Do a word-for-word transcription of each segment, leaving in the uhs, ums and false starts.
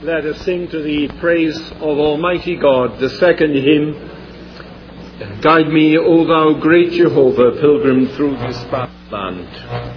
Let us sing to the praise of Almighty God, the second hymn, Guide me, O thou great Jehovah, pilgrim through this vast land.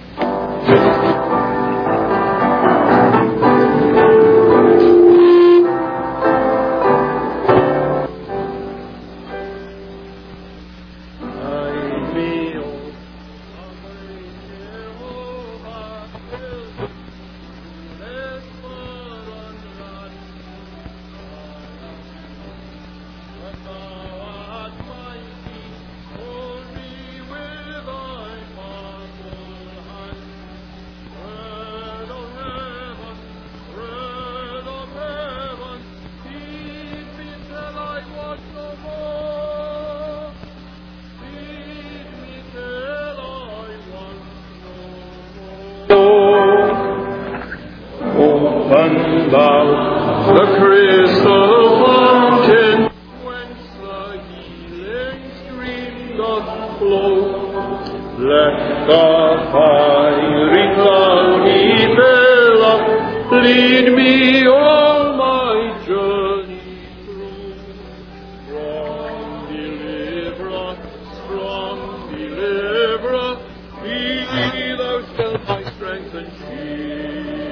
Open thou the crystal fountain, whence the healing stream doth flow. Let the fiery cloudy billow lead me all my journey through. Strong deliverer, strong deliverer, be thou still my strength and shield.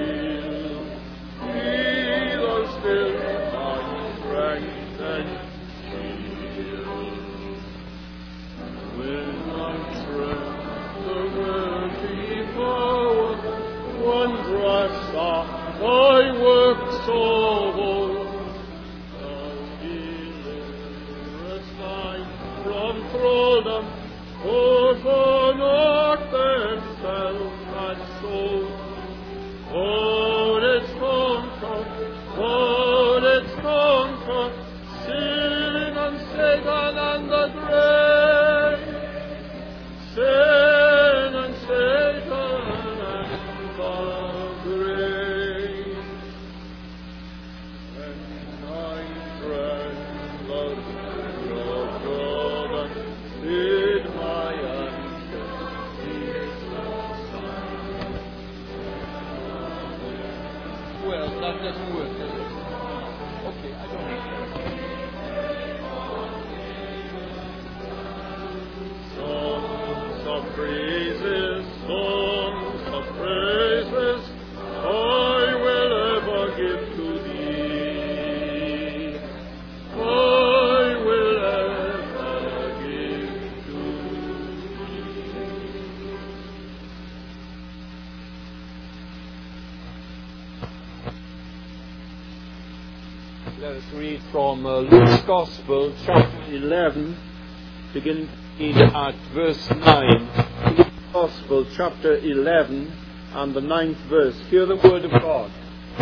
Thy works of old, thou deliverest thine from thraldom, for for naught then fell my soul. For its conquer, for its conquer, sin and Satan and the grave, sin and Satan and the grave. That doesn't work, does it? Okay, I don't know. Songs of praises, songs of praises, I will ever give to thee. I will ever give to thee. Let us read from uh, Luke's Gospel, chapter eleven, beginning at verse nine. Luke's Gospel, chapter eleven, and the ninth verse. Hear the word of God.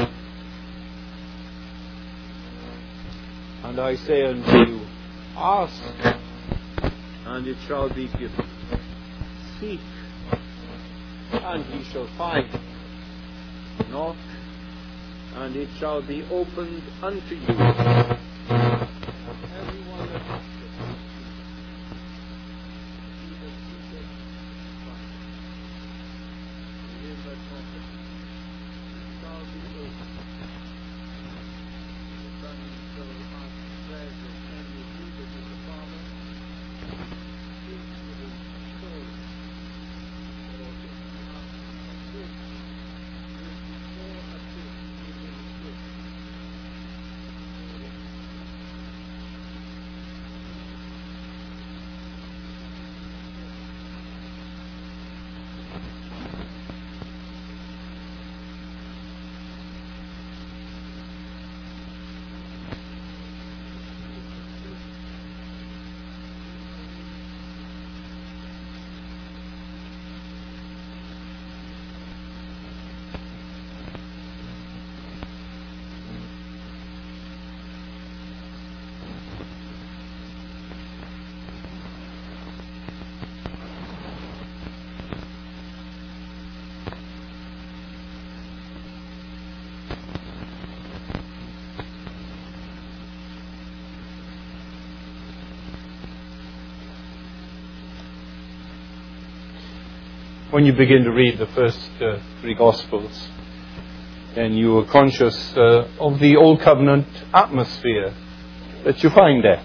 And I say unto you, ask, and it shall be given. Seek, and ye shall find. Knock, and it shall be opened unto you. Everyone that asketh, he that seeketh, findeth. To him that knocketh, it shall be opened. The Son shall ask treasure, and will give it to the Father. Seek for his soul, for if you ask of this, it will be more at this. When you begin to read the first uh, three Gospels, then you are conscious uh, of the Old Covenant atmosphere that you find there.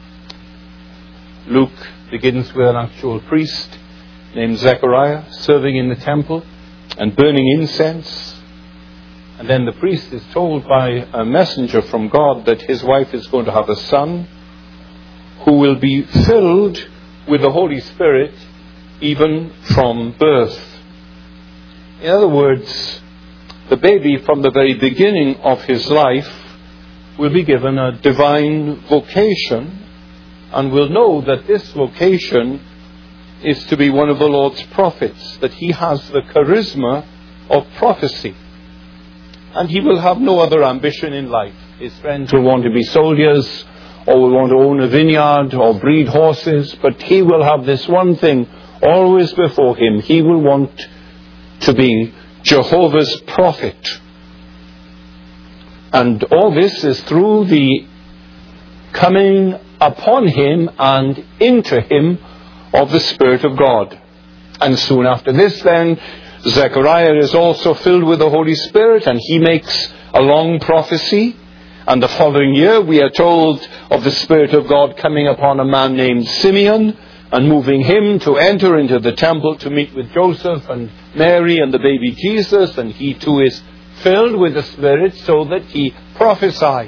Luke begins with an actual priest named Zechariah serving in the temple and burning incense. And then the priest is told by a messenger from God that his wife is going to have a son who will be filled with the Holy Spirit even from birth. In other words, the baby from the very beginning of his life will be given a divine vocation and will know that this vocation is to be one of the Lord's prophets, that he has the charisma of prophecy. And he will have no other ambition in life. His friends will want to be soldiers, or will want to own a vineyard, or breed horses, but he will have this one thing always before him. He will want to be Jehovah's prophet. And all this is through the coming upon him and into him of the Spirit of God. And soon after this then, Zechariah is also filled with the Holy Spirit, and he makes a long prophecy. And the following year we are told of the Spirit of God coming upon a man named Simeon and moving him to enter into the temple to meet with Joseph and Mary and the baby Jesus, and he too is filled with the Spirit so that he prophesies.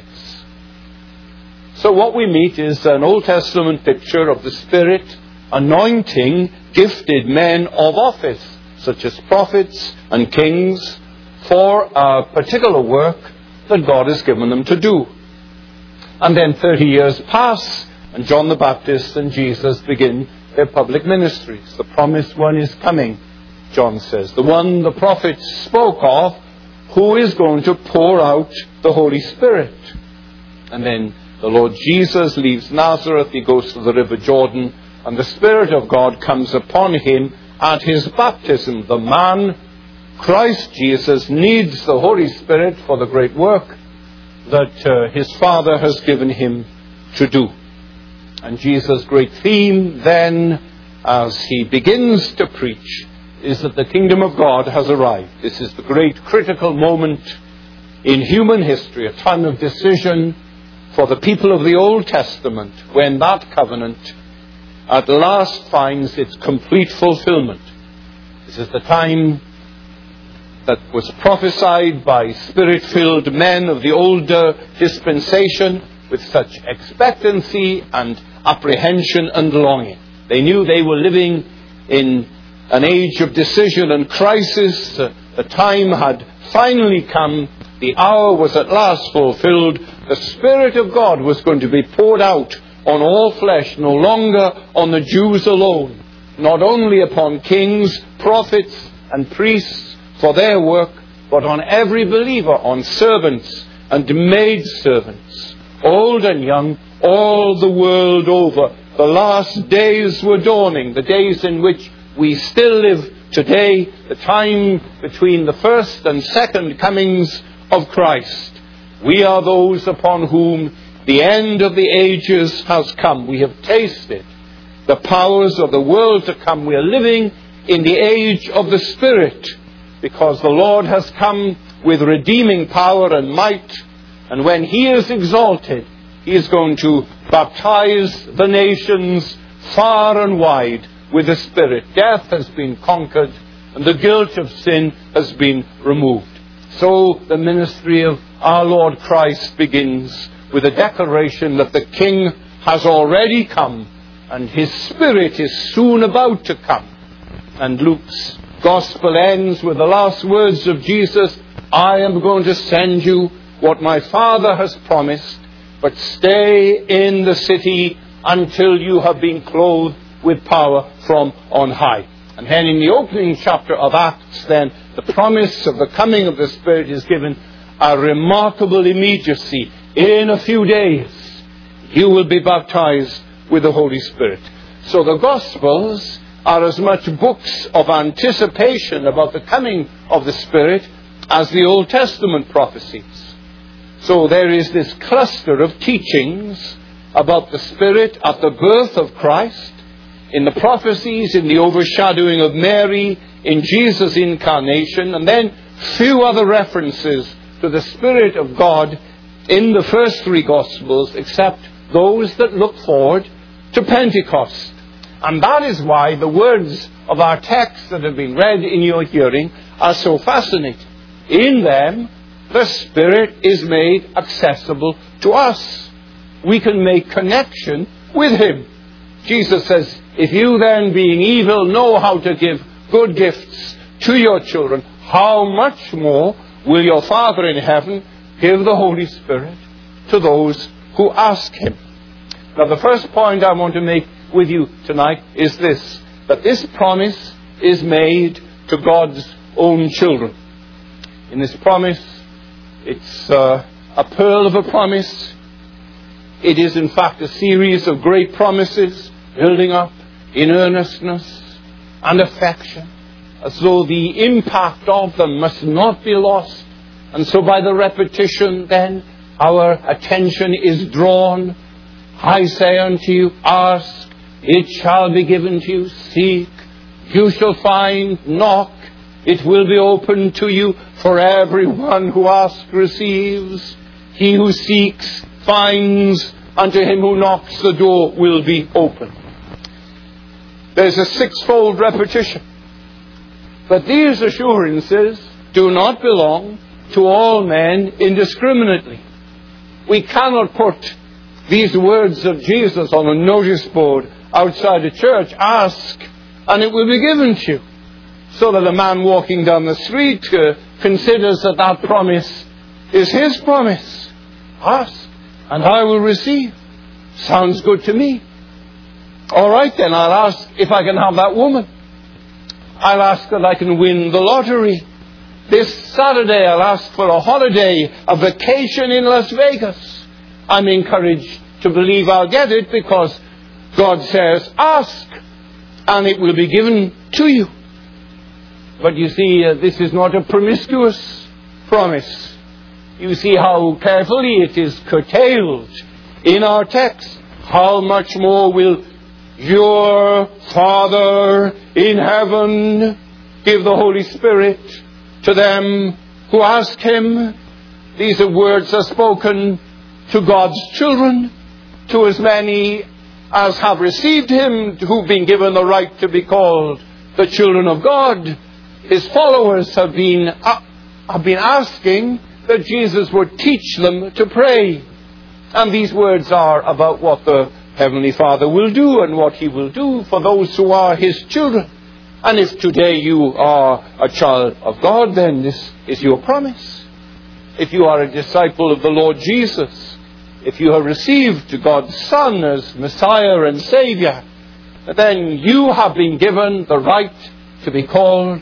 So what we meet is an Old Testament picture of the Spirit anointing gifted men of office, such as prophets and kings, for a particular work that God has given them to do. And then thirty years pass, and John the Baptist and Jesus begin their public ministries. The promised one is coming, John says. The one the prophets spoke of, who is going to pour out the Holy Spirit. And then the Lord Jesus leaves Nazareth, he goes to the river Jordan, and the Spirit of God comes upon him at his baptism. The man, Christ Jesus, needs the Holy Spirit for the great work that uh, his Father has given him to do. And Jesus' great theme then, as he begins to preach, is that the kingdom of God has arrived. This is the great critical moment in human history, a time of decision for the people of the Old Testament, when that covenant at last finds its complete fulfillment. This is the time that was prophesied by Spirit-filled men of the older dispensation with such expectancy and apprehension and longing. They knew they were living in an age of decision and crisis. The time had finally come. The hour was at last fulfilled. The Spirit of God was going to be poured out on all flesh, no longer on the Jews alone, not only upon kings, prophets, and priests for their work, but on every believer, on servants and maidservants, old and young, all the world over. The last days were dawning, the days in which we still live today, the time between the first and second comings of Christ. We are those upon whom the end of the ages has come. We have tasted the powers of the world to come. We are living in the age of the Spirit, because the Lord has come with redeeming power and might, and when he is exalted, he is going to baptize the nations far and wide with the Spirit. Death has been conquered, and the guilt of sin has been removed. So the ministry of our Lord Christ begins with a declaration that the King has already come, and his Spirit is soon about to come. And Luke's Gospel ends with the last words of Jesus: I am going to send you what my Father has promised, but stay in the city until you have been clothed with power from on high. And then in the opening chapter of Acts, then, the promise of the coming of the Spirit is given a remarkable immediacy. In a few days, you will be baptized with the Holy Spirit. So the Gospels are as much books of anticipation about the coming of the Spirit as the Old Testament prophecies. So there is this cluster of teachings about the Spirit at the birth of Christ, in the prophecies, in the overshadowing of Mary, in Jesus' incarnation, and then few other references to the Spirit of God in the first three Gospels except those that look forward to Pentecost. And that is why the words of our text that have been read in your hearing are so fascinating. In them, the Spirit is made accessible to us. We can make connection with Him. Jesus says, if you then, being evil, know how to give good gifts to your children, how much more will your Father in heaven give the Holy Spirit to those who ask Him? Now, the first point I want to make with you tonight is this, that this promise is made to God's own children. In this promise, it's uh, a pearl of a promise. It is, in fact, a series of great promises building up in earnestness and affection, as though the impact of them must not be lost. And so by the repetition, then, our attention is drawn. I say unto you, ask, it shall be given to you. Seek, you shall find. Knock, it will be opened to you. For everyone who asks receives. He who seeks finds. Unto him who knocks, the door will be open. There's a sixfold repetition. But these assurances do not belong to all men indiscriminately. We cannot put these words of Jesus on a notice board outside a church. Ask, and it will be given to you. So that a man walking down the street uh, considers that that promise is his promise. Ask, and I will receive. Sounds good to me. All right, then I'll ask if I can have that woman. I'll ask that I can win the lottery. This Saturday I'll ask for a holiday, a vacation in Las Vegas. I'm encouraged to believe I'll get it because God says, ask, and it will be given to you. But you see, uh, this is not a promiscuous promise. You see how carefully it is curtailed in our text. How much more will your Father in heaven give the Holy Spirit to them who ask Him? These are words are spoken to God's children, to as many as have received Him, who've been given the right to be called the children of God. His followers have been, uh, have been asking that Jesus would teach them to pray. And these words are about what the Heavenly Father will do and what He will do for those who are His children. And if today you are a child of God, then this is your promise. If you are a disciple of the Lord Jesus, if you have received God's Son as Messiah and Saviour, then you have been given the right to be called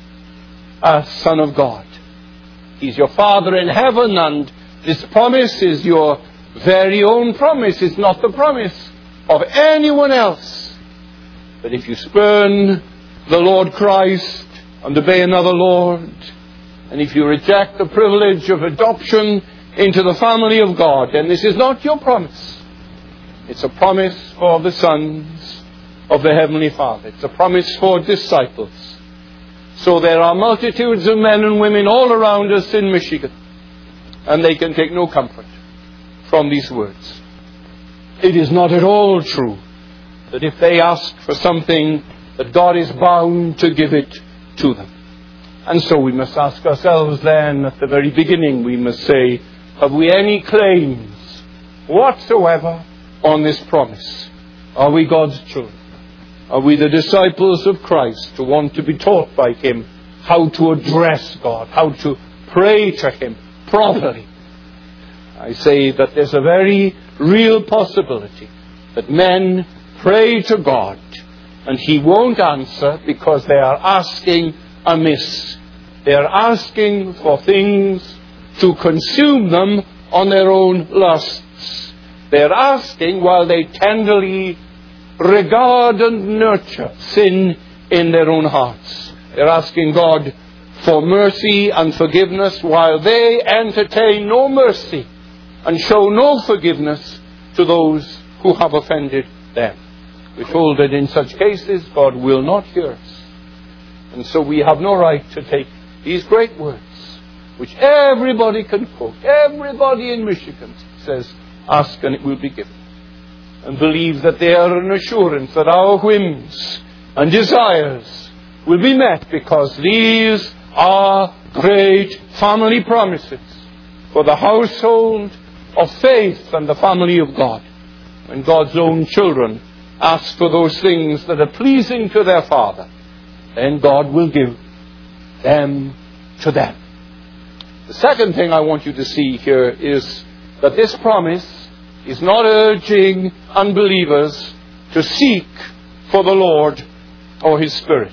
a Son of God. He's your Father in heaven, and this promise is your very own promise. It's not the promise of anyone else. But if you spurn the Lord Christ and obey another Lord, and if you reject the privilege of adoption into the family of God, then this is not your promise. It's a promise for the sons of the Heavenly Father. It's a promise for disciples. So there are multitudes of men and women all around us in Michigan, and they can take no comfort from these words. It is not at all true that if they ask for something, that God is bound to give it to them. And so we must ask ourselves then, at the very beginning, we must say, have we any claims whatsoever on this promise? Are we God's children? Are we the disciples of Christ who want to be taught by Him how to address God, how to pray to Him properly? I say that there's a very real possibility that men pray to God and He won't answer because they are asking amiss. They are asking for things to consume them on their own lusts. They are asking while they tenderly regard and nurture sin in their own hearts. They're asking God for mercy and forgiveness while they entertain no mercy and show no forgiveness to those who have offended them. We're told that in such cases God will not hear us. And so we have no right to take these great words which everybody can quote. Everybody in Michigan says, ask and it will be given. And believe that they are an assurance that our whims and desires will be met, because these are great family promises for the household of faith and the family of God. When God's own children ask for those things that are pleasing to their Father, then God will give them to them. The second thing I want you to see here is that this promise is not urging unbelievers to seek for the Lord or His Spirit.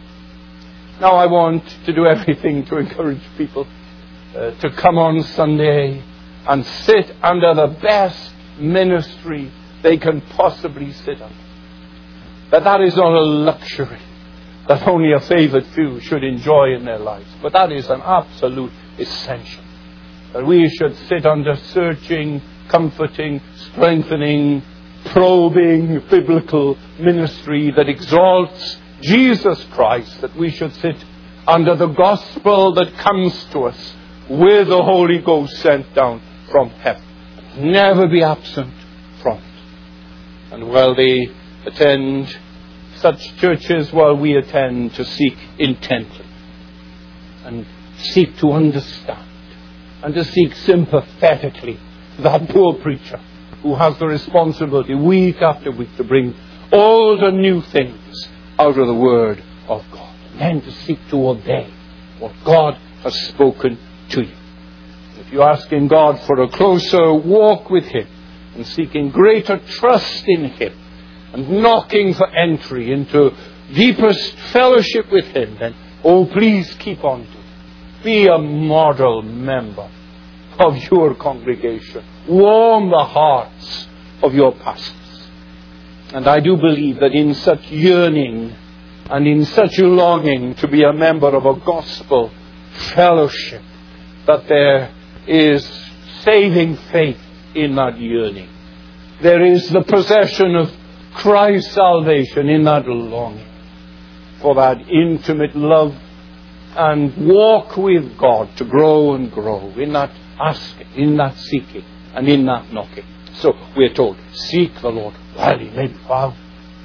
Now I want to do everything to encourage people uh, to come on Sunday and sit under the best ministry they can possibly sit under. But that is not a luxury that only a favoured few should enjoy in their lives. But that is an absolute essential. That we should sit under searching, comforting, strengthening, probing biblical ministry that exalts Jesus Christ. That we should sit under the gospel that comes to us with the Holy Ghost sent down from heaven. Never be absent from it. And while they attend such churches, while we attend, to seek intently and seek to understand and to seek sympathetically that poor preacher who has the responsibility week after week to bring old and new things out of the Word of God, and then to seek to obey what God has spoken to you. If you're asking God for a closer walk with Him and seeking greater trust in Him and knocking for entry into deepest fellowship with Him, then, oh, please keep on doing it. Be a model member of your congregation. Warm the hearts of your pastors. And I do believe that in such yearning and in such longing to be a member of a gospel fellowship, that there is saving faith in that yearning. There is the possession of Christ's salvation in that longing for that intimate love and walk with God, to grow and grow in that asking, in that seeking, and in that knocking. So we're told, seek the Lord while He may be found,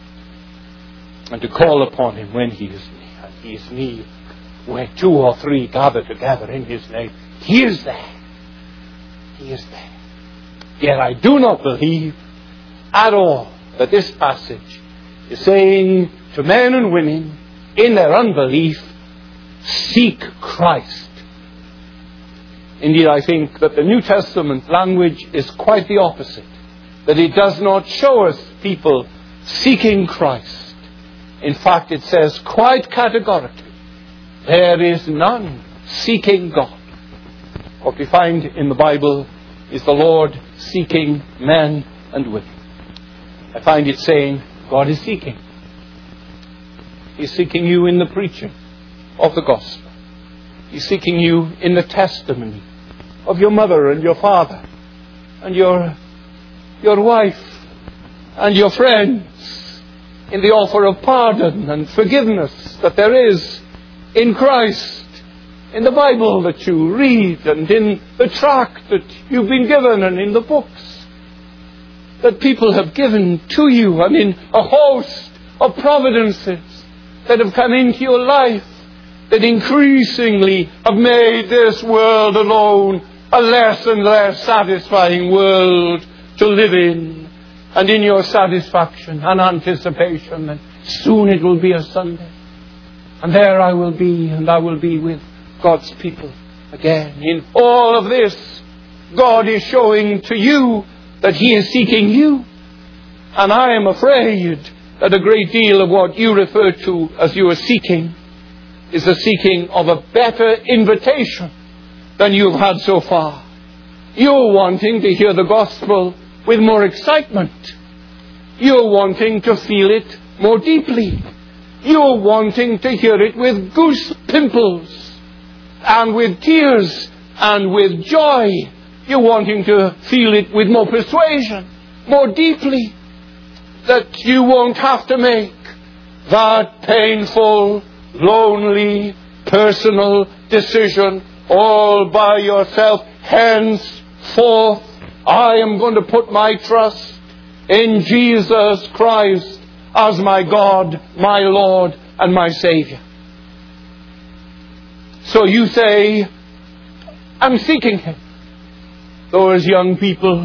and to call upon Him when He is near. And He is near where two or three gather together in His name. He is there. He is there. Yet I do not believe at all that this passage is saying to men and women in their unbelief, seek Christ. Indeed, I think that the New Testament language is quite the opposite. That it does not show us people seeking Christ. In fact, it says quite categorically, there is none seeking God. What we find in the Bible is the Lord seeking men and women. I find it saying, God is seeking. He's seeking you in the preaching of the gospel. He's seeking you in the testimony of your mother and your father and your, your wife and your friends, in the offer of pardon and forgiveness that there is in Christ, in the Bible that you read, and in the tract that you've been given, and in the books that people have given to you, and in a host of providences that have come into your life that increasingly have made this world alone a less and less satisfying world to live in. And in your satisfaction and anticipation that soon it will be a Sunday, and there I will be, and I will be with God's people again. In all of this, God is showing to you that He is seeking you. And I am afraid that a great deal of what you refer to as you are seeking is the seeking of a better invitation than you've had so far. You're wanting to hear the gospel with more excitement. You're wanting to feel it more deeply. You're wanting to hear it with goose pimples and with tears and with joy. You're wanting to feel it with more persuasion, more deeply, that you won't have to make that painful, lonely, personal decision all by yourself. Henceforth, I am going to put my trust in Jesus Christ as my God, my Lord, and my Savior. So you say, I'm seeking Him. Those young people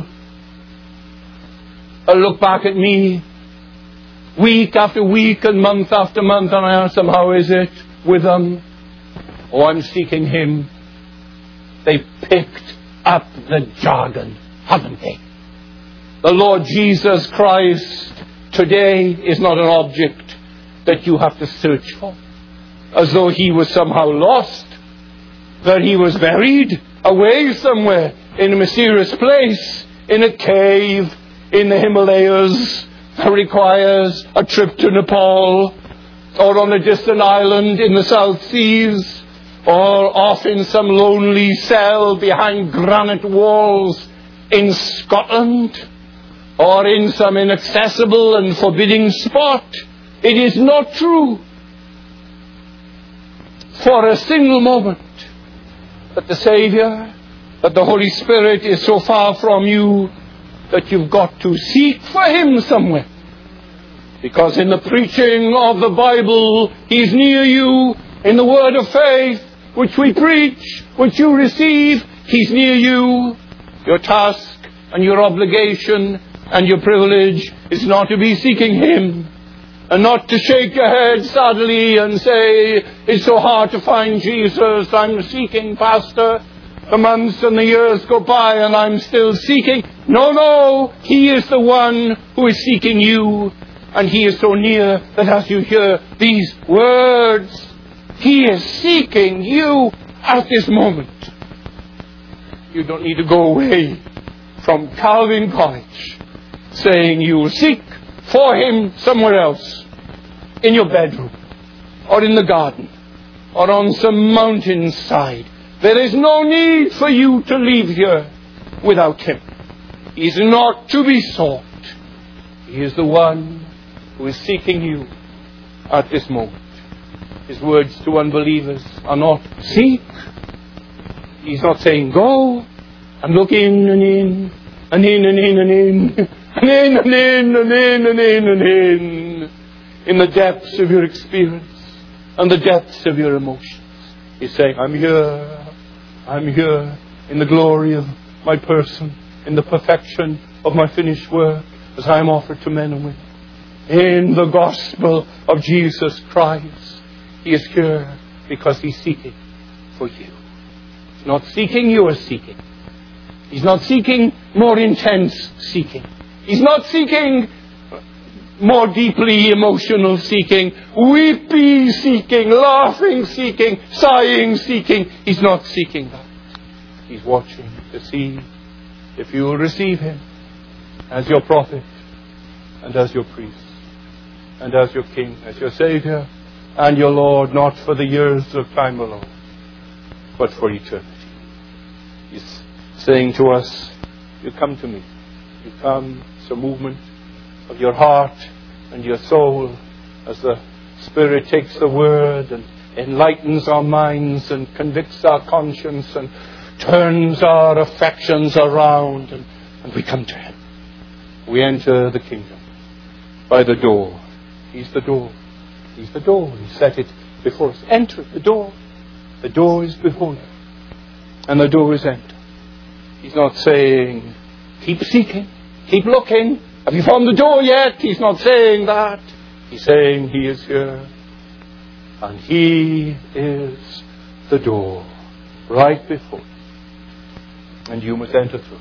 will look back at me week after week and month after month, and I ask them, how is it with them? Oh, I'm seeking Him. They picked up the jargon, haven't they? The Lord Jesus Christ today is not an object that you have to search for, as though He was somehow lost, that He was buried away somewhere in a mysterious place, in a cave in the Himalayas that requires a trip to Nepal, or on a distant island in the South Seas, or off in some lonely cell behind granite walls in Scotland, or in some inaccessible and forbidding spot. It is not true for a single moment that the Savior, that the Holy Spirit is so far from you that you've got to seek for Him somewhere. Because in the preaching of the Bible, He's near you. In the word of faith, which we preach, which you receive, He's near you. Your task and your obligation and your privilege is not to be seeking Him, and not to shake your head sadly and say, it's so hard to find Jesus. I'm seeking, Pastor. The months and the years go by and I'm still seeking. No, no. He is the one who is seeking you. And He is so near that as you hear these words, He is seeking you at this moment. You don't need to go away from Calvin College saying you will seek for Him somewhere else, in your bedroom, or in the garden, or on some mountainside. There is no need for you to leave here without Him. He is not to be sought. He is the one who is seeking you at this moment. His words to unbelievers are not seek. He's not saying go and look in and in and in and in and in and in and in and in and in and in in the depths of your experience and the depths of your emotions. He's saying, I'm here, I'm here in the glory of my person, in the perfection of my finished work, as I am offered to men and women. In the gospel of Jesus Christ, He is here because He's seeking for you. He's not seeking, you are seeking. He's not seeking more intense seeking. He's not seeking more deeply emotional seeking, weepy seeking, laughing seeking, sighing seeking. He's not seeking that. He's watching to see if you will receive Him as your prophet and as your priest and as your King, as your Savior and your Lord, not for the years of time alone, but for eternity. He's saying to us, you come to me. You come. It's a movement of your heart and your soul as the Spirit takes the Word and enlightens our minds and convicts our conscience and turns our affections around, and, and we come to Him. We enter the kingdom by the door. He's the door. He's the door. He set it before us. Enter the door. The door is before you. And the door is entered. He's not saying, keep seeking, keep looking. Have you found the door yet? He's not saying that. He's saying He is here. And He is the door right before you. And you must enter through.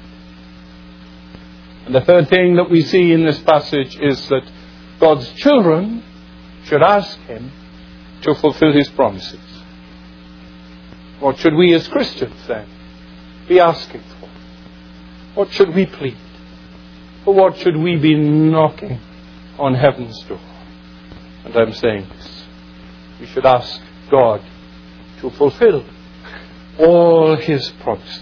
And the third thing that we see in this passage is that God's children should ask Him to fulfill His promises. What should we as Christians then be asking for? What should we plead? For what should we be knocking on heaven's door? And I'm saying this. We should ask God to fulfill all His promises.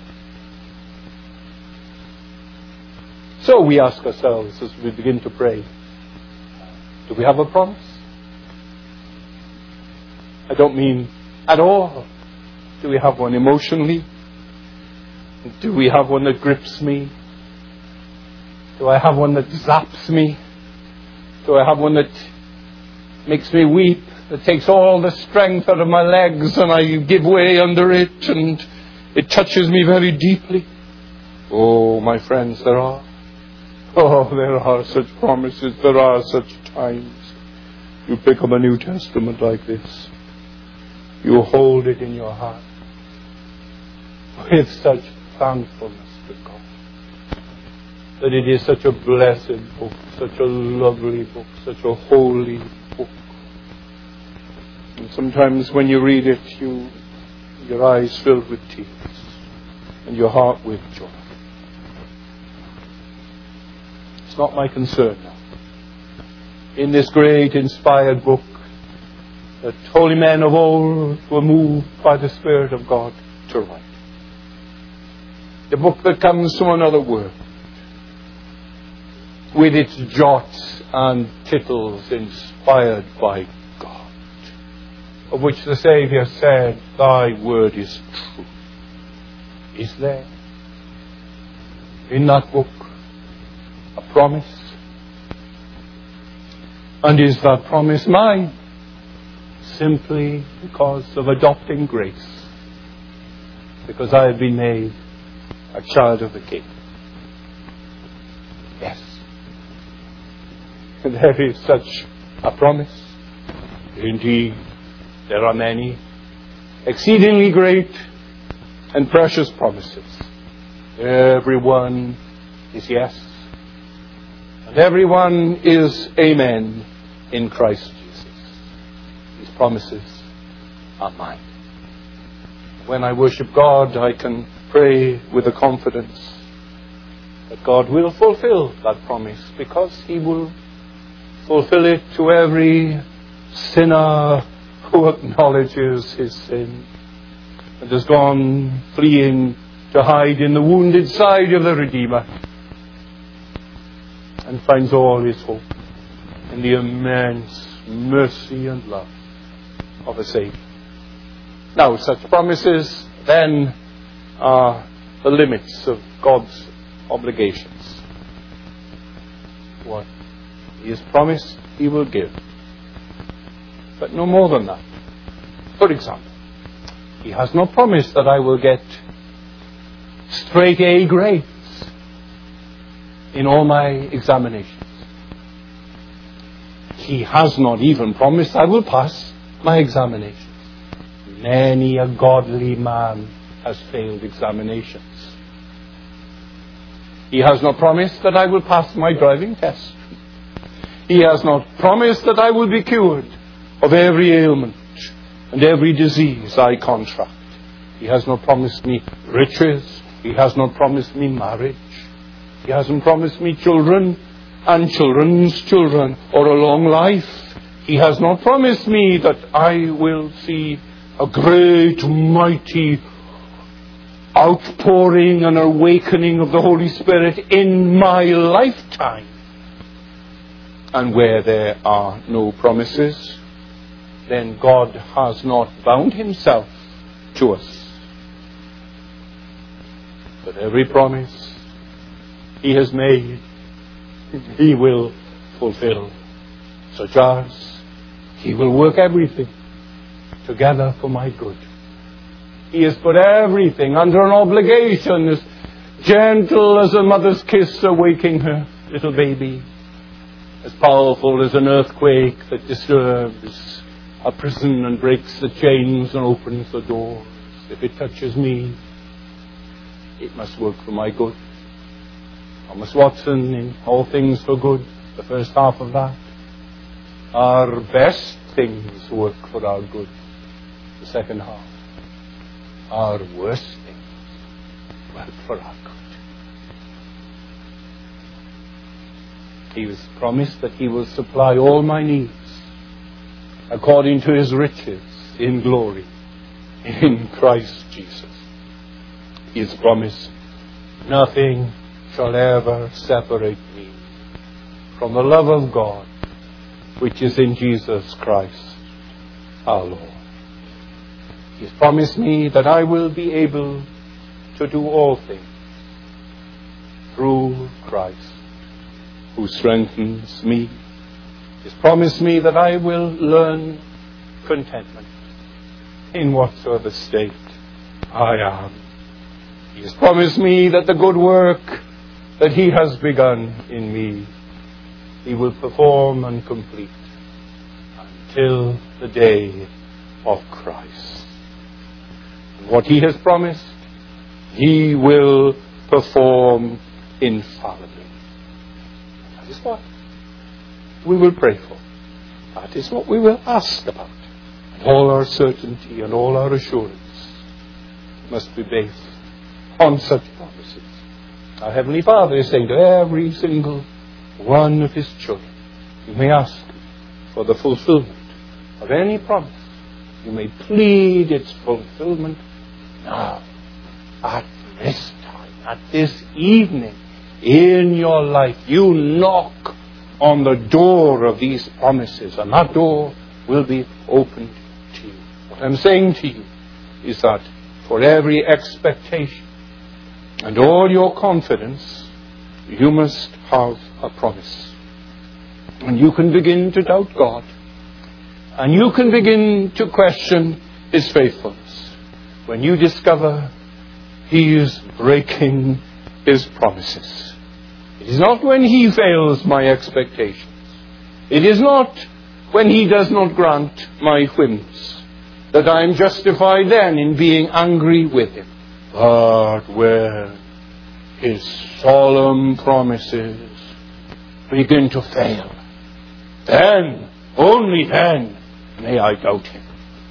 So we ask ourselves as we begin to pray, do we have a promise? I don't mean at all Do we have one emotionally? Do we have one that grips me? Do I have one that zaps me? Do I have one that makes me weep, that takes all the strength out of my legs and I give way under it and it touches me very deeply? Oh, my friends, there are. Oh, there are such promises. There are such times. You pick up a New Testament like this. You hold it in your heart with such thankfulness to God. That it is such a blessed book, such a lovely book, such a holy book. And sometimes when you read it, you, your eyes filled with tears and your heart with joy. It's not my concern now. In this great inspired book, that holy men of old were moved by the Spirit of God to write. The book that comes from another world, with its jots and tittles inspired by God, of which the Saviour said, Thy word is true. Is there in that book a promise? And is that promise mine? Simply because of adopting grace. Because I have been made a child of the King. Yes. And there is such a promise. Indeed, there are many exceedingly great and precious promises. Every one is yes. And every one is amen in Christ Jesus. These promises are mine. When I worship God, I can pray with the confidence that God will fulfill that promise, because He will fulfill it to every sinner who acknowledges his sin and has gone fleeing to hide in the wounded side of the Redeemer and finds all his hope in the immense mercy and love of a Saviour. Now, such promises then are the limits of God's obligations. What He has promised, He will give. But no more than that. For example, He has not promised that I will get straight A grades in all my examinations. He has not even promised I will pass my examinations. Many a godly man has failed examinations. He has not promised that I will pass my driving test. He has not promised that I will be cured of every ailment and every disease I contract. He has not promised me riches. He has not promised me marriage. He hasn't promised me children and children's children or a long life. He has not promised me that I will see a great, mighty outpouring and awakening of the Holy Spirit in my lifetime. And where there are no promises, then God has not bound Himself to us. But every promise He has made, He will fulfill. Such as He will work everything together for my good. He has put everything under an obligation, as gentle as a mother's kiss awaking her little baby, as powerful as an earthquake that disturbs a prison and breaks the chains and opens the doors. If it touches me, it must work for my good. Thomas Watson, in All Things for Good, the first half of that. Our best things work for our good. The second half. Our worst things work for our good. He has promised that He will supply all my needs according to His riches in glory in Christ Jesus. He has promised nothing shall ever separate me from the love of God which is in Jesus Christ our Lord. He has promised me that I will be able to do all things through Christ, who strengthens me. He has promised me that I will learn contentment in whatsoever state I am. He has promised me that the good work that He has begun in me, He will perform and complete until the day of Christ. And what He has promised, He will perform infallibly. That is what we will pray for. That is what we will ask about. And all our certainty and all our assurance must be based on such promises. Our Heavenly Father is saying to every single one of His children, you may ask for the fulfillment of any promise. You may plead its fulfillment now, at this time, at this evening, in your life. You knock on the door of these promises, and that door will be opened to you. What I'm saying to you is that for every expectation and all your confidence, you must have a promise. And you can begin to doubt God. And you can begin to question His faithfulness when you discover He is breaking His promises. It is not when He fails my expectations. It is not when He does not grant my whims that I am justified then in being angry with Him. But when His solemn promises begin to fail, then, only then, may I doubt Him.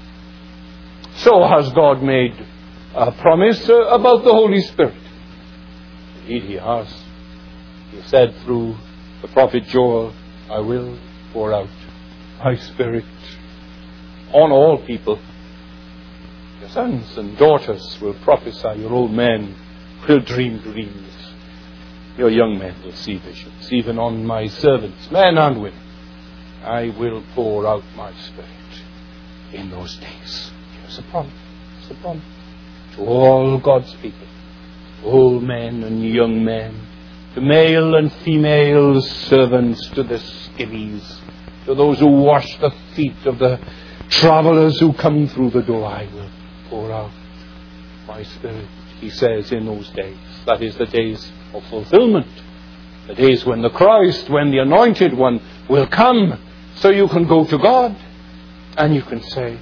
So has God made a promise uh, about the Holy Spirit. Indeed He has. He said through the prophet Joel, I will pour out my Spirit on all people. Your sons and daughters will prophesy. Your old men will dream dreams. Your young men will see visions. Even on my servants, men and women, I will pour out my Spirit in those days. Here's a promise. It's a promise to all God's people, old men and young men, to male and female servants, to the skivvies, to those who wash the feet of the travellers who come through the door. I will pour out my Spirit, He says, in those days. That is the days of fulfillment. The days when the Christ, when the Anointed One will come. So you can go to God and you can say,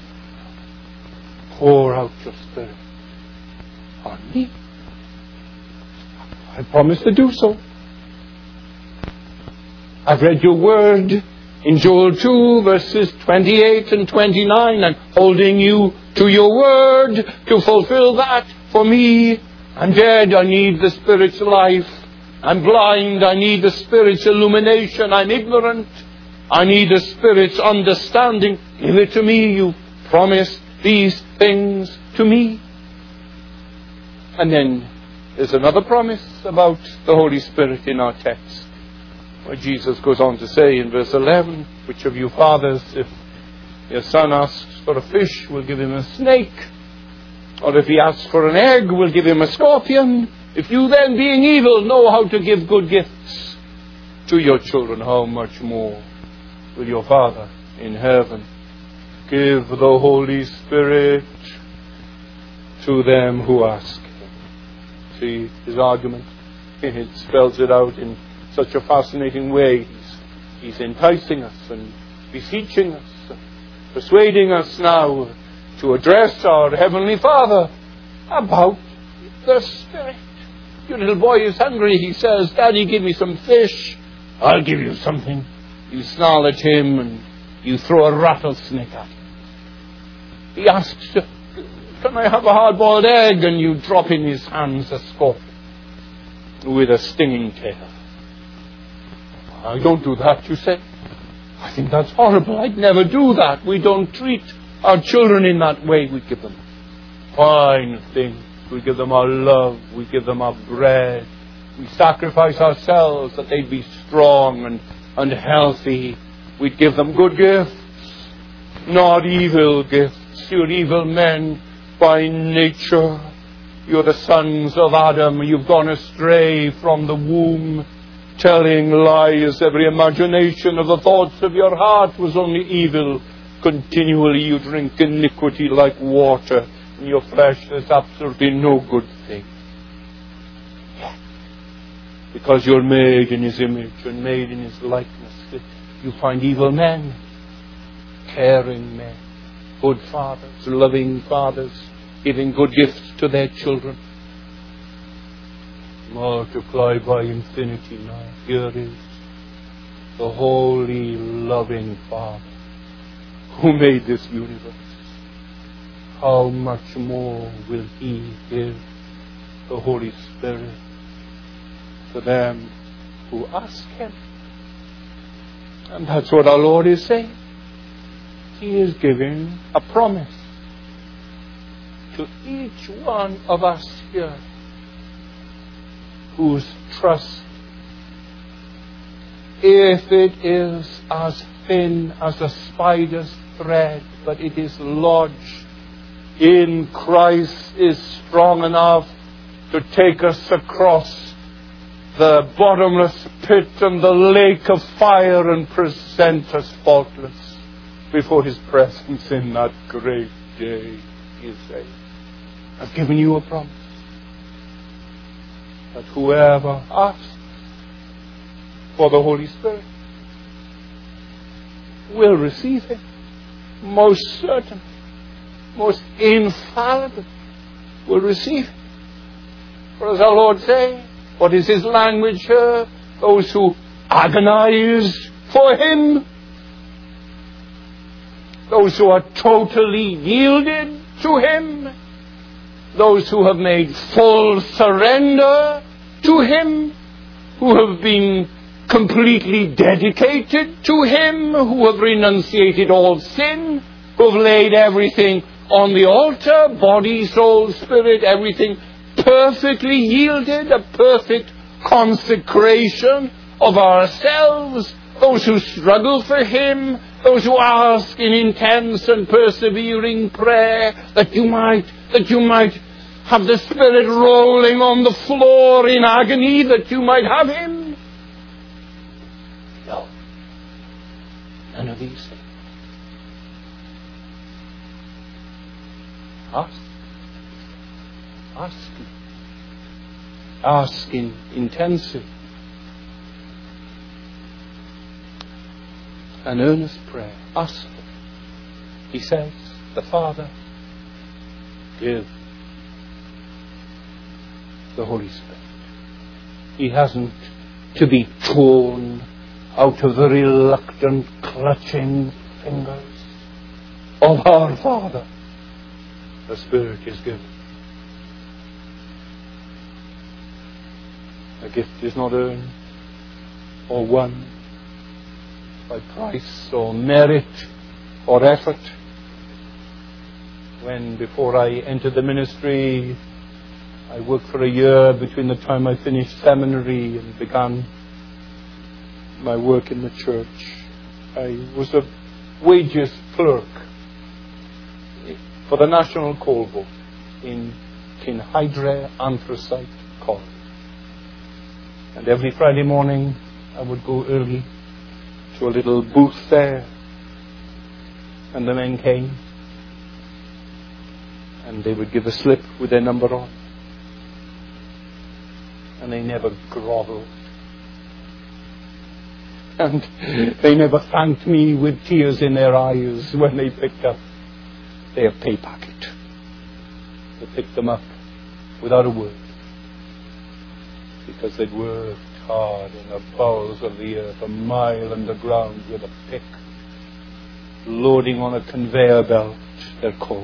pour out your Spirit on me. I promise to do so. I've read your word in Joel two, verses twenty-eight and twenty-nine, and holding you to your word to fulfill that for me. I'm dead, I need the Spirit's life. I'm blind, I need the Spirit's illumination. I'm ignorant, I need the Spirit's understanding. Give it to me. You promised these things to me. And then there's another promise about the Holy Spirit in our text, where Jesus goes on to say in verse eleven, which of you fathers, if your son asks for a fish, will give him a snake? Or if he asks for an egg, will give him a scorpion? If you then, being evil, know how to give good gifts to your children, how much more will your Father in heaven give the Holy Spirit to them who ask Him? See his argument? It spells it out in such a fascinating way. He's, he's enticing us and beseeching us, and persuading us now to address our Heavenly Father about the Spirit. Your little boy is hungry. He says, Daddy, give me some fish. I'll give you something. You snarl at him and you throw a rattlesnake at him. He asks, can I have a hard-boiled egg? And you drop in his hands a scorpion with a stinging tail. I don't do that, you say. I think that's horrible. I'd never do that. We don't treat our children in that way. We give them fine things. We give them our love. We give them our bread. We sacrifice ourselves that they'd be strong and, and healthy. We give them good gifts, not evil gifts. Your evil men by nature. You're the sons of Adam. You've gone astray from the womb, telling lies. Every imagination of the thoughts of your heart was only evil. Continually you drink iniquity like water. In your flesh there's absolutely no good thing. Because you're made in His image and made in His likeness, you find evil men, caring men, good fathers, loving fathers, giving good gifts to their children. Multiply by infinity now. Here is the holy, loving Father who made this universe. How much more will He give the Holy Spirit to them who ask Him? And that's what our Lord is saying. He is giving a promise to each one of us here whose trust, if it is as thin as a spider's thread, but it is lodged in Christ, is strong enough to take us across the bottomless pit and the lake of fire and present us faultless before His presence in that great day. He is saying, I've given you a promise that whoever asks for the Holy Spirit will receive Him. Most certain, most infallible will receive Him. For as our Lord says, what is His language here? Those who agonize for Him, those who are totally yielded to Him, those who have made full surrender to Him, who have been completely dedicated to Him, who have renunciated all sin, who have laid everything on the altar, body, soul, spirit, everything perfectly yielded, a perfect consecration of ourselves, those who struggle for Him, those who ask in intense and persevering prayer that you might, that you might have the Spirit rolling on the floor in agony, that you might have Him. No. None of these things. Ask. Ask. Ask in intensive an earnest prayer. Ask. He says, the Father, give the Holy Spirit. He hasn't to be torn out of the reluctant, clutching fingers of our Father. The Spirit is given. A gift is not earned or won by price or merit or effort. When, before I entered the ministry, I worked for a year between the time I finished seminary and began my work in the church. I was a wages clerk for the National Coal Board in Kinhydra Anthracite College. And every Friday morning I would go early to a little booth there, and the men came and they would give a slip with their number on, and they never grovelled, and they never thanked me with tears in their eyes when they picked up their pay packet. They picked them up without a word, because they'd worked hard in the bowels of the earth, a mile underground with a pick, loading on a conveyor belt their coal.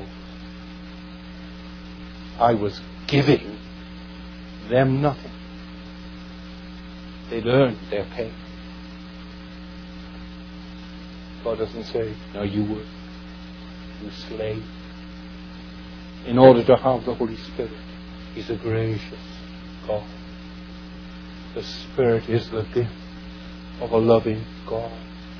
I was giving them nothing. They'd earned their pay. God doesn't say, now you work, you slave. In order to have the Holy Spirit, He's a gracious God. The Spirit is the gift of a loving God.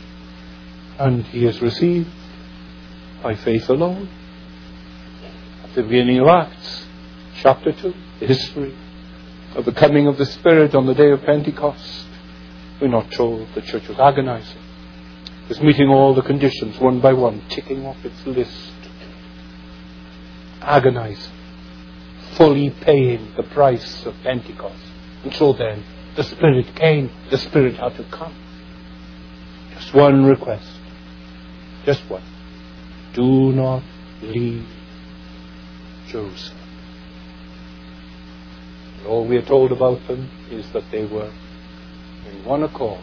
And He is received by faith alone. the beginning of Acts, chapter two, the history of the coming of the Spirit on the day of Pentecost. We're not told the church was agonizing. It was meeting all the conditions one by one, ticking off its list. Agonizing. Fully paying the price of Pentecost. And so then, the Spirit came. The Spirit had to come. Just one request. Just one. Do not leave Jerusalem. And all we are told about them is that they were in one accord,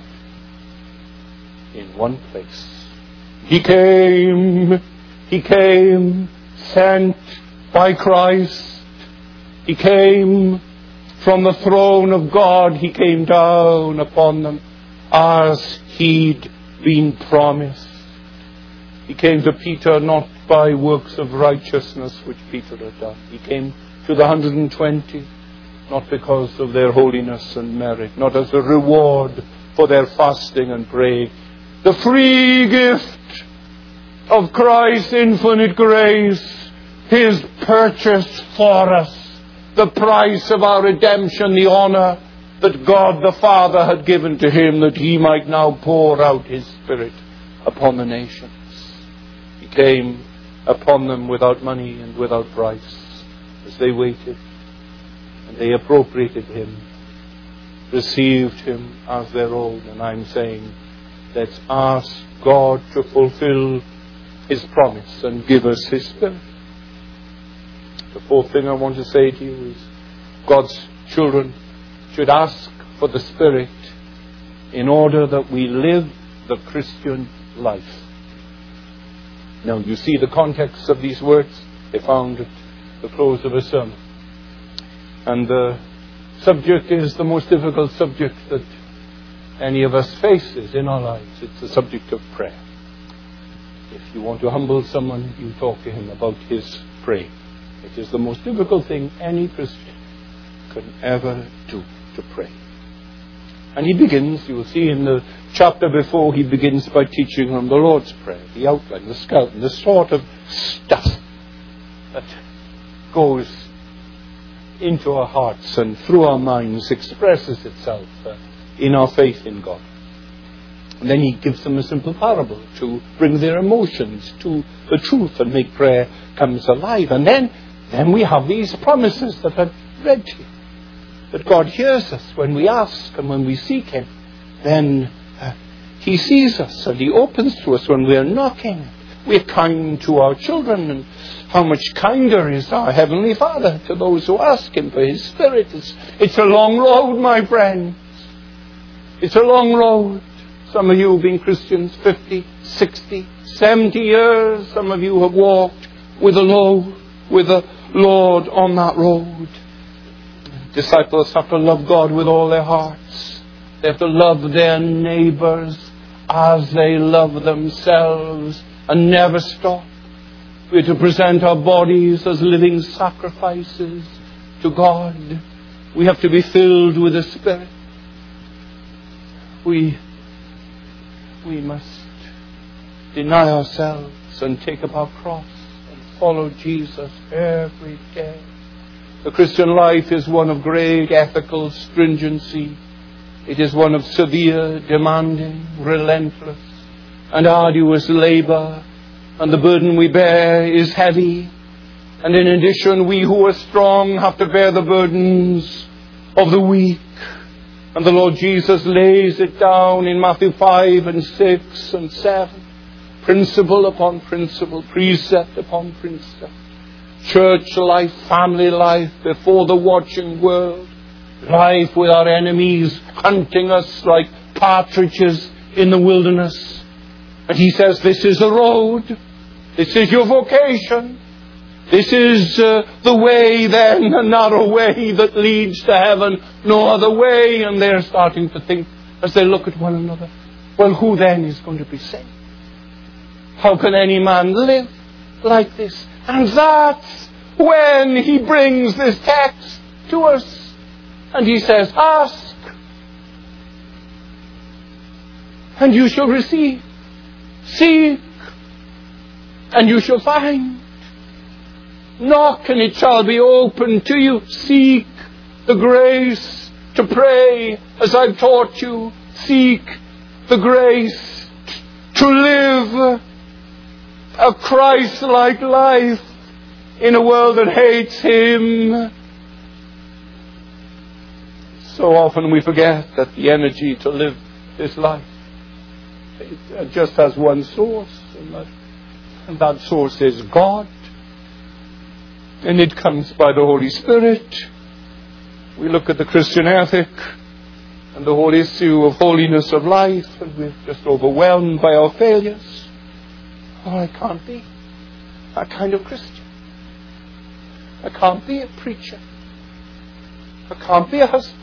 in one place. He came, He came, sent by Christ. He came from the throne of God. He came down upon them as He'd been promised. He came to Peter not by works of righteousness which Peter had done. He came to the one hundred and twenty not because of their holiness and merit, not as a reward for their fasting and praying. The free gift of Christ's infinite grace, His purchase for us, the price of our redemption, the honor that God the Father had given to Him, that He might now pour out His Spirit upon the nations. He came upon them without money and without price, as they waited, and they appropriated Him, received Him as their own. And I'm saying, let's ask God to fulfill His promise and give us His Spirit. The fourth thing I want to say to you is, God's children should ask for the Spirit in order that we live the Christian life. Now, you see the context of these words. They found at the close of a sermon. And the subject is the most difficult subject that any of us faces in our lives. It's the subject of prayer. If you want to humble someone, you talk to him about his praying. It is the most difficult thing any Christian can ever do, to pray. And he begins, you will see in the chapter before, he begins by teaching them the Lord's Prayer, the outline, the skeleton, the sort of stuff that goes into our hearts and through our minds expresses itself uh, in our faith in God. And then he gives them a simple parable to bring their emotions to the truth and make prayer comes alive. And then, then we have these promises that I've read to you. That God hears us when we ask and when we seek Him. Then uh, He sees us and He opens to us when we are knocking. We're kind to our children, and how much kinder is our Heavenly Father to those who ask Him for His Spirit. It's, it's a long road, my friends. It's a long road. Some of you have been Christians fifty, sixty, seventy years. Some of you have walked with the Lord, with the Lord on that road. Disciples have to love God with all their hearts. They have to love their neighbors as they love themselves and never stop. We are to present our bodies as living sacrifices to God. We have to be filled with the Spirit. We, we must deny ourselves and take up our cross and follow Jesus every day. The Christian life is one of great ethical stringency. It is one of severe, demanding, relentless, and arduous labor. And the burden we bear is heavy. And in addition, we who are strong have to bear the burdens of the weak. And the Lord Jesus lays it down in Matthew five and six and seven. Principle upon principle, precept upon precept. Church life, family life, before the watching world. Life with our enemies hunting us like partridges in the wilderness. And He says, this is the road. This is your vocation. This is uh, the way then, a narrow way that leads to heaven. No other way. And they're starting to think as they look at one another, well, who then is going to be saved? How can any man live like this? And that's when He brings this text to us. And He says, ask, and you shall receive. Seek, and you shall find. Knock and it shall be open to you. Seek the grace to pray as I've taught you. Seek the grace to live a Christ-like life in a world that hates Him. So often we forget that the energy to live this life, it just has one source, and that, and that source is God. And it comes by the Holy Spirit. We look at the Christian ethic and the whole issue of holiness of life, and we're just overwhelmed by our failures. Oh, I can't be that kind of Christian. I can't be a preacher. I can't be a husband.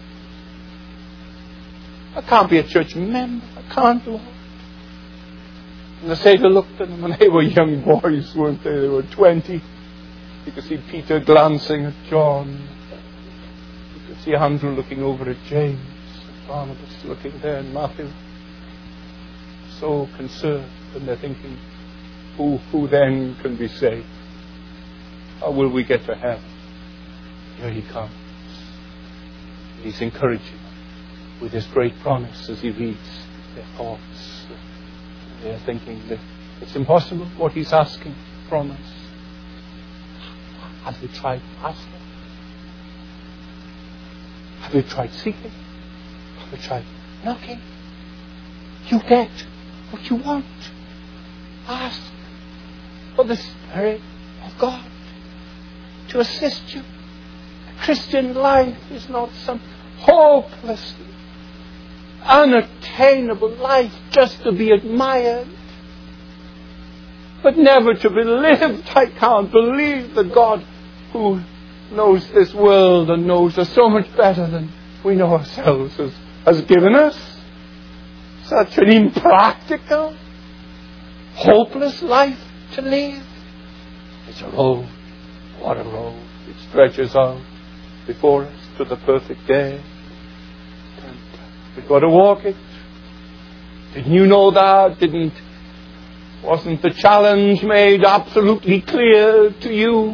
I can't be a church member. I can't do it. And the Saviour looked at them, and they were young boys, weren't they? They were twenty. You could see Peter glancing at John. You could see Andrew looking over at James. And Barnabas looking there, and Matthew. So concerned, and they're thinking, who, who then can be saved? How will we get to heaven? Here he comes. He's encouraging with this great promise as he reads their thoughts. They're thinking that it's impossible what he's asking from us. Have you tried asking? Have you tried seeking? Have you tried knocking? You get what you want. Ask for the Spirit of God to assist you. The Christian life is not some hopelessly unattainable life just to be admired, but never to be lived. I can't believe that God, who knows this world and knows us so much better than we know ourselves, has, has given us such an impractical, hopeless life to live. It's a road. What a road. It stretches out before us to the perfect day. We've got to walk it. Didn't you know that? Didn't, wasn't the challenge made absolutely clear to you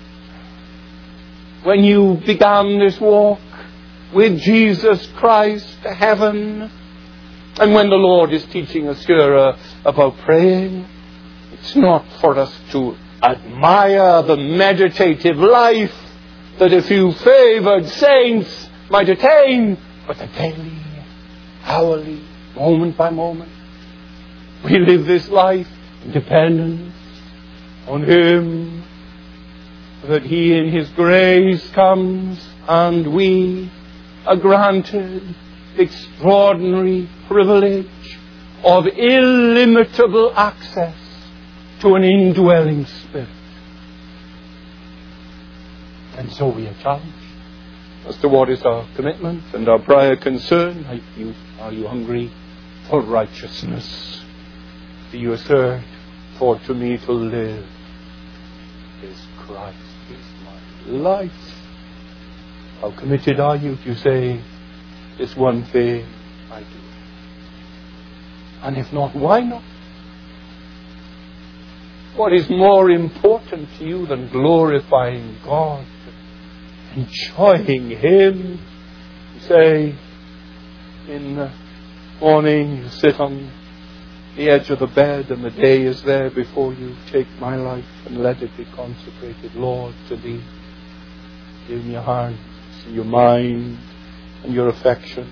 when you began this walk with Jesus Christ to heaven? And when the Lord is teaching us here uh, about praying, it's not for us to admire the meditative life that a few favoured saints might attain, but the daily, hourly, moment by moment. We live this life in dependence on Him, that He in His grace comes and we are granted the extraordinary privilege of illimitable access to an indwelling Spirit. And so we are challenged as to what is our commitment and our prior concern. Are you, are you hungry for righteousness? Do you assert, for to me to live is Christ, is my life? How committed are you to say, this one thing I do? And if not, why not? What is more important to you than glorifying God, enjoying Him? You say, in the morning you sit on the edge of the bed and the day is there before you. Take my life and let it be consecrated, Lord, to Thee. Give me your hands and your mind and your affections.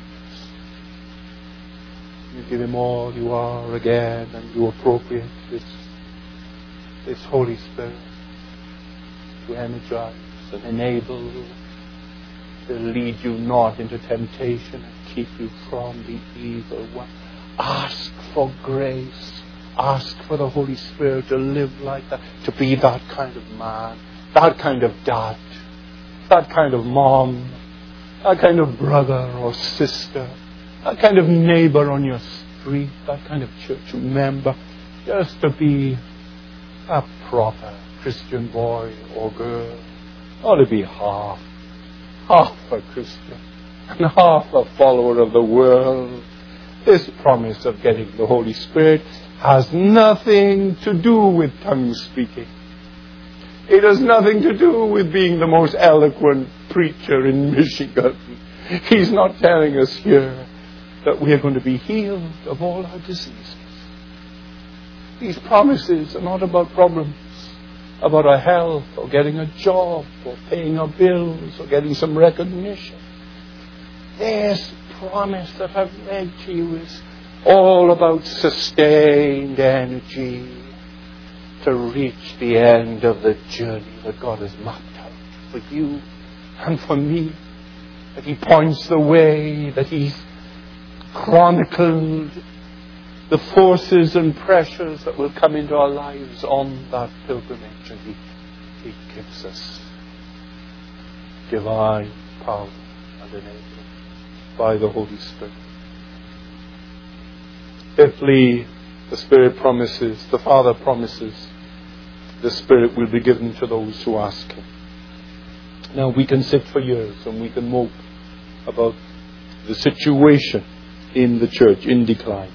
You give Him all you are again, and you appropriate this, this Holy Spirit to energize and enable, to lead you not into temptation and keep you from the evil one. Ask for grace. Ask for the Holy Spirit to live like that, to be that kind of man, that kind of dad, that kind of mom, that kind of brother or sister, that kind of neighbor on your street, that kind of church member, just to be a proper Christian boy or girl. Ought to be half, half a Christian and half a follower of the world. This promise of getting the Holy Spirit has nothing to do with tongue speaking. It has nothing to do with being the most eloquent preacher in Michigan. He's not telling us here that we are going to be healed of all our diseases. These promises are not about problems, about our health or getting a job or paying our bills or getting some recognition. This promise that I've read to you is all about sustained energy to reach the end of the journey that God has mapped out for you and for me. That He points the way, that He's chronicled the forces and pressures that will come into our lives on that pilgrimage, and He, he gives us divine power and enablement by the Holy Spirit. Fifthly, the Spirit promises, the Father promises, the Spirit will be given to those who ask Him. Now, we can sit for years and we can mope about the situation in the church in decline,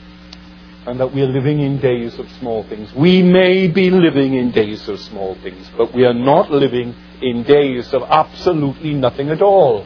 and that we are living in days of small things. We may be living in days of small things, but we are not living in days of absolutely nothing at all.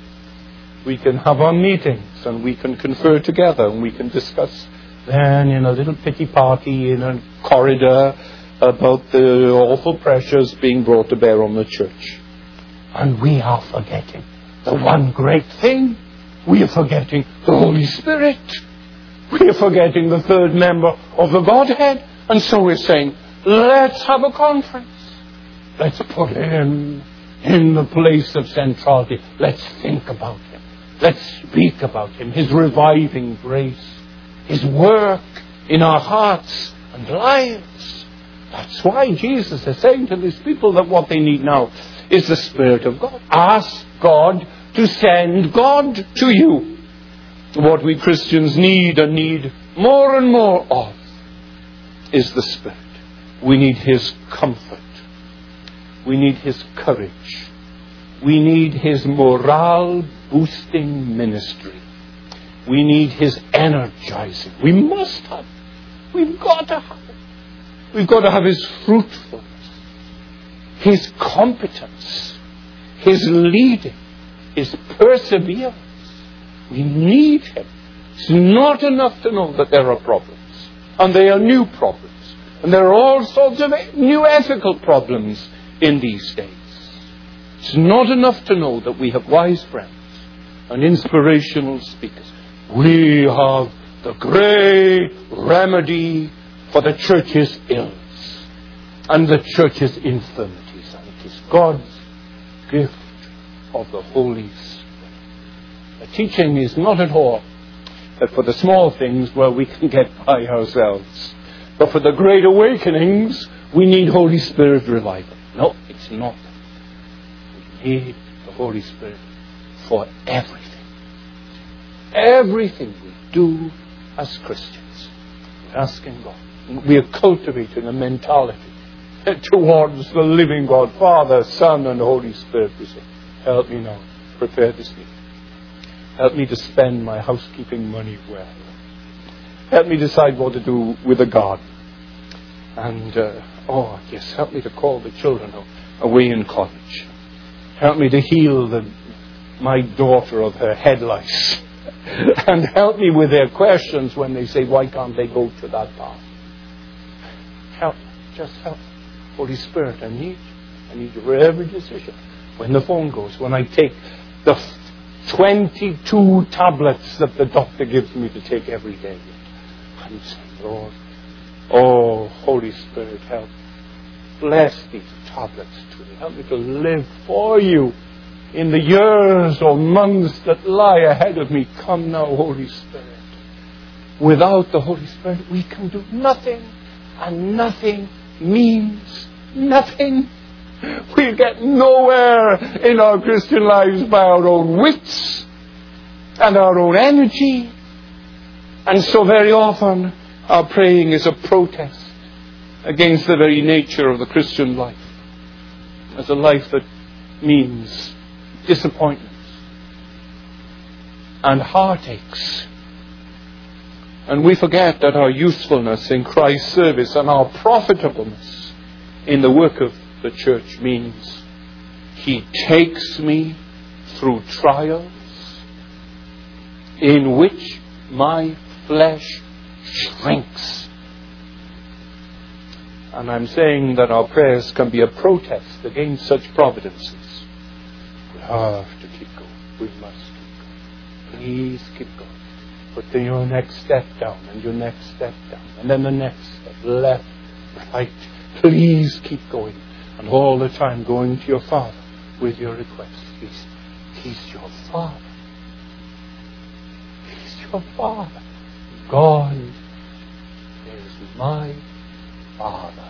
We can have our meetings and we can confer together and we can discuss then in a little pity party in a corridor about the awful pressures being brought to bear on the church. And we are forgetting the one great thing. We are forgetting the Holy Spirit. We are forgetting the third member of the Godhead. And so we're saying, let's have a conference. Let's put Him in the place of centrality. Let's think about Him. Let's speak about Him, His reviving grace, His work in our hearts and lives. That's why Jesus is saying to these people that what they need now is the Spirit of God. Ask God to send God to you. What we Christians need and need more and more of is the Spirit. We need His comfort. We need His courage. We need His morale-boosting ministry. We need His energizing. We must have it. We've got to have it. We've got to have His fruitfulness, His competence, His leading, His perseverance. We need Him. It's not enough to know that there are problems. And they are new problems. And there are all sorts of new ethical problems in these days. It's not enough to know that we have wise friends and inspirational speakers. We have the great remedy for the church's ills and the church's infirmities. And it is God's gift of the Holy Spirit. The teaching is not at all that for the small things, well, we can get by ourselves. But for the great awakenings, we need Holy Spirit revival. No, it's not. We need the Holy Spirit for everything. Everything we do as Christians. We're asking God. We are cultivating a mentality towards the living God, Father, Son, and Holy Spirit. We say, help me now. Prepare this meeting. Help me to spend my housekeeping money well. Help me decide what to do with the garden. And, uh, oh, yes, help me to call the children away in college. Help me to heal the, my daughter of her head lice. And help me with their questions when they say, why can't they go to that path? Help, just help. Holy Spirit, I need you. I need you for every decision. When the phone goes, when I take the twenty-two tablets that the doctor gives me to take every day. I'm saying, Lord, oh, Holy Spirit, help. Bless these tablets to me. Help me to live for you in the years or months that lie ahead of me. Come now, Holy Spirit. Without the Holy Spirit, we can do nothing, and nothing means nothing. We'll get nowhere in our Christian lives by our own wits and our own energy. And so very often our praying is a protest against the very nature of the Christian life, as a life that means disappointments and heartaches. And we forget that our usefulness in Christ's service and our profitableness in the work of the church means He takes me through trials in which my flesh shrinks. And I'm saying that our prayers can be a protest against such providences. We have to keep going. We must keep going. Please keep going. Put the, your next step down, and your next step down, and then the next step, left, right. Please keep going. And all the time going to your Father with your request. He's, he's your Father. He's your Father. God is my Father.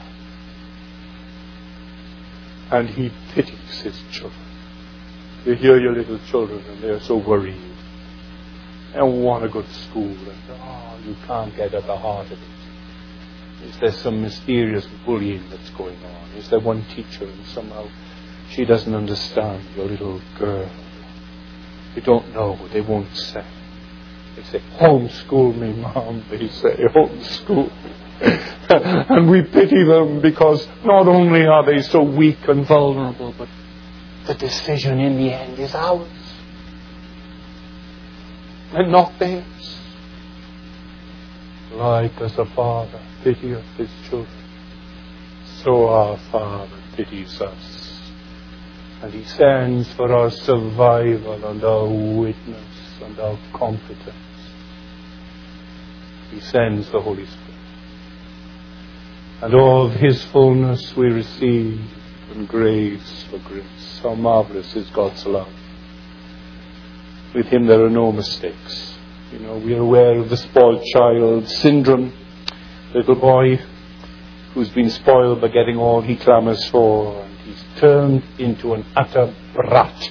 And He pities His children. You hear your little children and they're so worried. And want to go to school and oh, you can't get at the heart of it. Is there some mysterious bullying that's going on? Is there one teacher and somehow she doesn't understand your little girl? They don't know. They won't say. They say, homeschool me, Mom. They say, homeschool. And we pity them because not only are they so weak and vulnerable, but the decision in the end is ours and not theirs. Like as a father pitieth his children, so our Father pities us. And He sends for our survival and our witness and our competence. He sends the Holy Spirit. And all of His fullness we receive, and grace for grace. How marvelous is God's love. With Him there are no mistakes. You know, we are aware of the spoiled child syndrome. Little boy who's been spoiled by getting all he clamours for, and he's turned into an utter brat.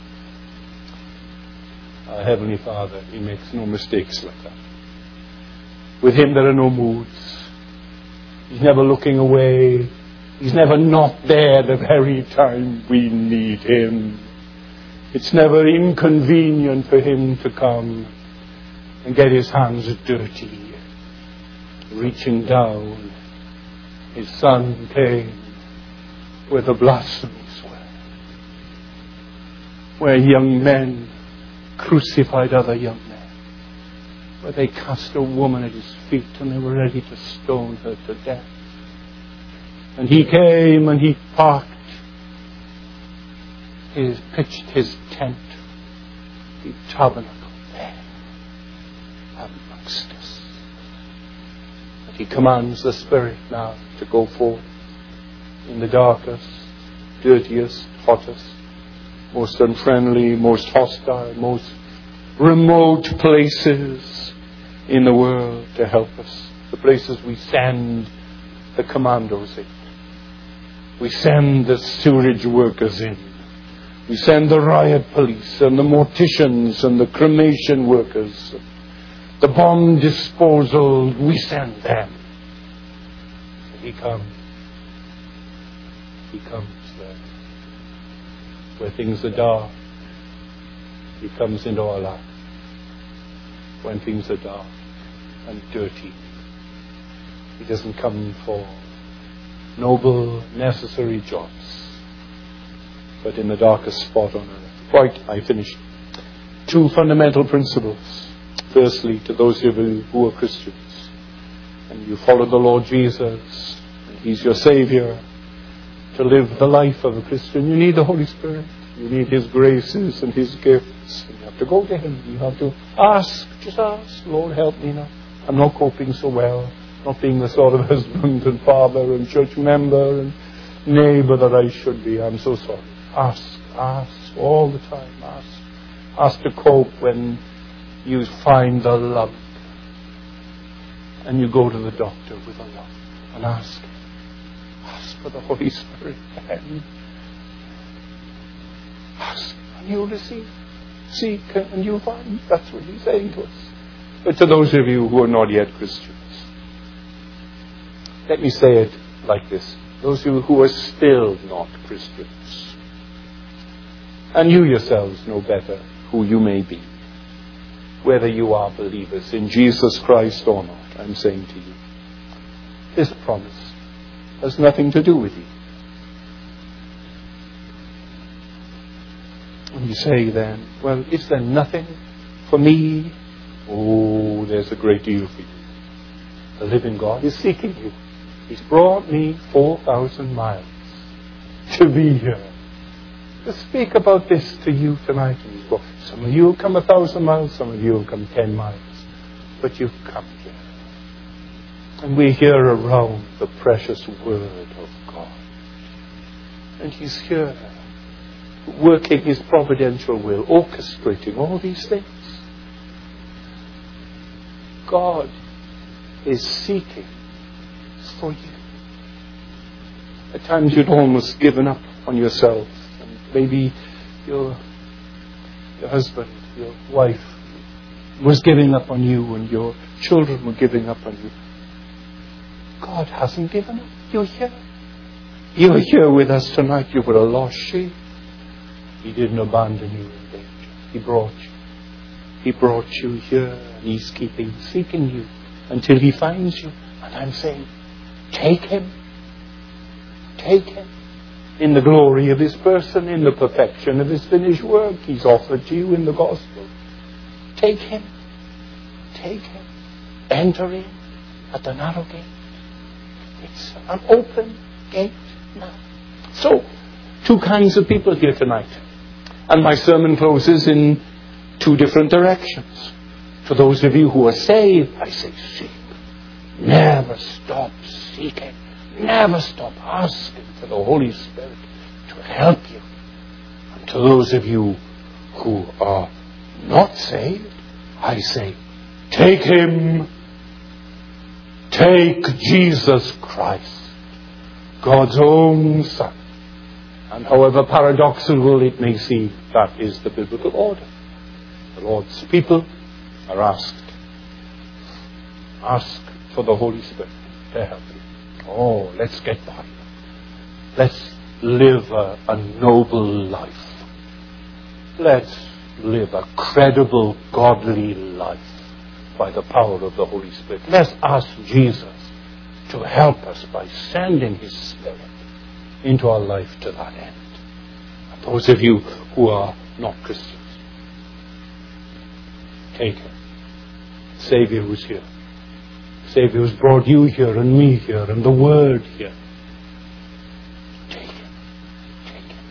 Our Heavenly Father, He makes no mistakes like that. With Him there are no moods. He's never looking away. He's never not there the very time we need Him. It's never inconvenient for Him to come and get His hands dirty, reaching down. His Son came with a blasphemy swear, where young men crucified other young men, where they cast a woman at His feet and they were ready to stone her to death. And He came and He parked, He pitched His tent, He tabernacled there amongst us. And He commands the Spirit now to go forth in the darkest, dirtiest, hottest, most unfriendly, most hostile, most remote places in the world to help us. The places we send the commandos in. We send the sewage workers in. We send the riot police and the morticians and the cremation workers. The bomb disposal, we send them. He comes. He comes there. Where things are dark, He comes into our life. When things are dark and dirty, He doesn't come for noble, necessary jobs, but in the darkest spot on earth. Right, I finished. Two fundamental principles. Firstly, to those of you who are Christians, and you follow the Lord Jesus, and He's your Savior, to live the life of a Christian, you need the Holy Spirit. You need His graces and His gifts. And you have to go to Him. You have to ask, just ask, Lord, help me now. I'm not coping so well. Not being the sort of husband and father and church member and neighbour that I should be. I'm so sorry. Ask, ask, all the time, ask. Ask to cope when you find the lump and you go to the doctor with a lump and ask. Ask for the Holy Spirit and ask and you'll receive. Seek and you'll find. That's what He's saying to us. But to those of you who are not yet Christians, let me say it like this. Those of you who are still not Christians, and you yourselves know better who you may be, whether you are believers in Jesus Christ or not, I'm saying to you, this promise has nothing to do with you. you say then, well, is there nothing for me? Oh, there's a great deal for you. The living God is seeking you. He's brought me four thousand miles to be here, to speak about this to you tonight. Some of you will come a thousand miles, some of you will come ten miles. But you've come here. And we're here around the precious Word of God. And He's here, working His providential will, orchestrating all these things. God is seeking for you. At times you'd almost given up on yourself. And maybe your, your husband, your wife was giving up on you, and your children were giving up on you. God hasn't given up. You're here. You're here with us tonight. You were a lost sheep. He didn't abandon you in danger. He brought you. He brought you here, and He's keeping seeking you until He finds you. And I'm saying, take Him. Take Him. In the glory of His person, in the perfection of His finished work, He's offered to you in the gospel. Take Him. Take Him. Enter in at the narrow gate. It's an open gate now. So, two kinds of people here tonight. And my sermon closes in two different directions. For those of you who are saved, I say seek. Never stop seeking. Never stop asking for the Holy Spirit to help you. And to those of you who are not saved, I say, take Him. Take Jesus Christ, God's own Son. And however paradoxical it may seem, that is the biblical order. The Lord's people are asked, ask for the Holy Spirit to help you. Oh, let's get by. Let's live a, a noble life. Let's live a credible, godly life by the power of the Holy Spirit. Let's ask Jesus to help us by sending His Spirit into our life to that end. And those of you who are not Christians, take Him. Savior who's here. Savior who's brought you here and me here and the Word here. Take Him. Take Him.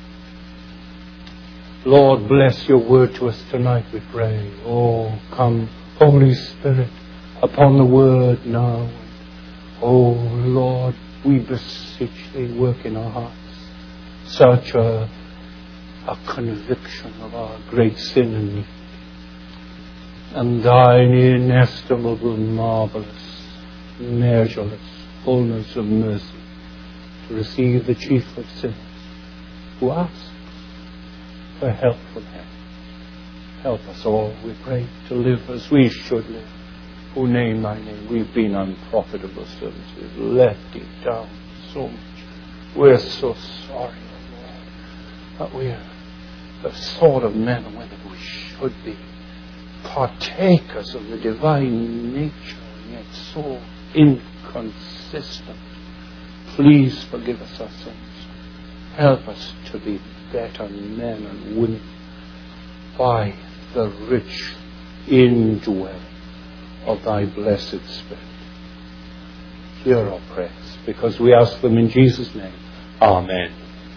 Lord, bless your Word to us tonight, we pray. Oh, come, Holy Spirit, upon the Word now. Oh, Lord, we beseech Thee, work in our hearts such a, a conviction of our great sin and need, and Thine inestimable, marvelous, measureless fullness of mercy to receive the chief of sinners who ask for help from Him. Help us all, we pray, to live as we should live. Who name Thy name. We've been unprofitable servants. We've let Thee down so much. We're so sorry, Lord, that we're the sort of men and women we should be. Partakers of the divine nature, and yet so inconsistent. Please forgive us our sins. Help us to be better men and women by the rich indwelling of Thy blessed Spirit. Hear our prayers, because we ask them in Jesus' name. Amen.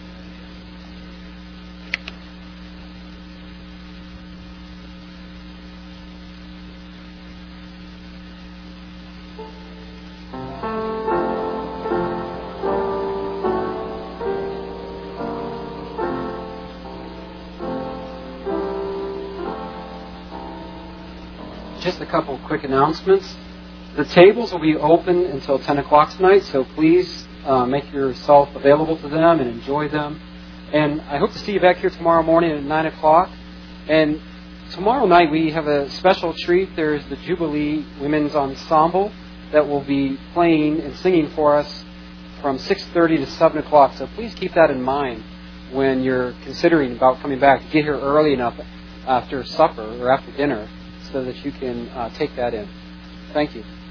Just a couple quick announcements. The tables will be open until ten o'clock tonight, so please uh, make yourself available to them and enjoy them. And I hope to see you back here tomorrow morning at nine o'clock. And tomorrow night we have a special treat. There's the Jubilee Women's Ensemble that will be playing and singing for us from six thirty to seven o'clock. So please keep that in mind when you're considering about coming back. Get here early enough after supper or after dinner so that you can uh, take that in. Thank you.